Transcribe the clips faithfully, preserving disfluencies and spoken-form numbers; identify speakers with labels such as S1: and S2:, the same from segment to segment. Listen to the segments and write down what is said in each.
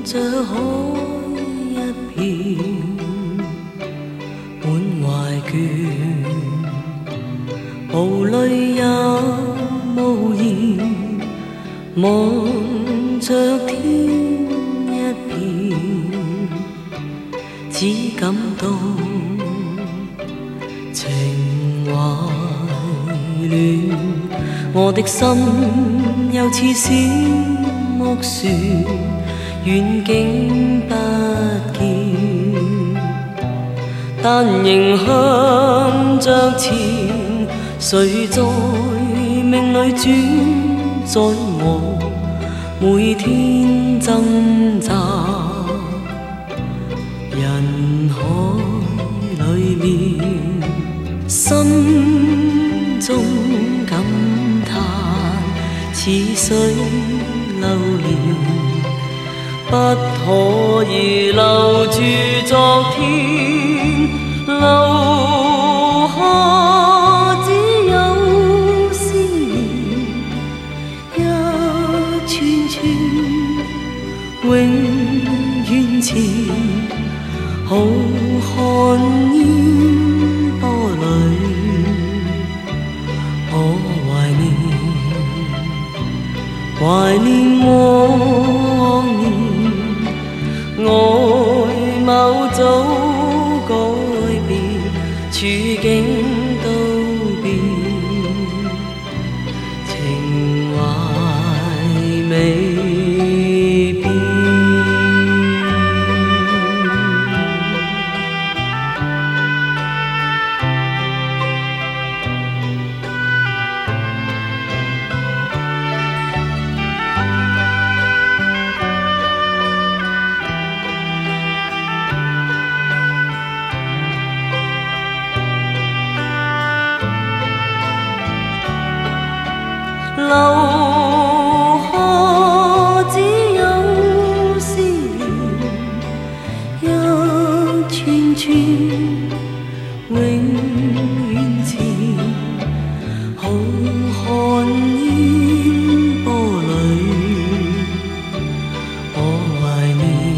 S1: 着海一片，满怀倦，无泪也无言，望着天一片，只感到情怀乱。我的心又似小木船，远景不见，但仍向着前。谁在命里转，在我每天挣扎人海里面，心中感叹似水流年，不可以留住昨天，留下只有思念，一串串永遠前，好看煙波裏，我懷念懷念往年，外貌早改變，處境都變，情懷未變。留下只有思念，一串串永遠前，好看煙波裏，我懷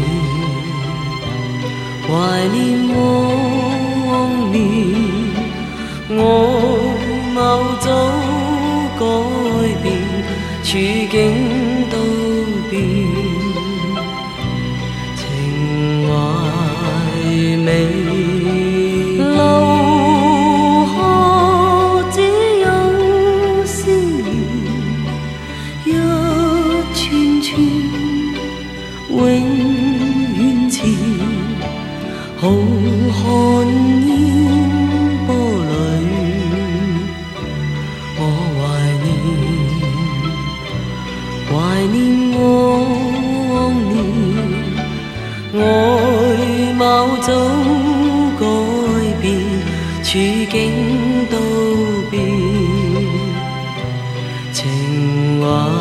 S1: 念懷念往年，外貌早改變，處境都變，情懷未留下只有思念，一串串永遠前，好看煙波裏。懷念往年，外貌早改變，處境都變，情懷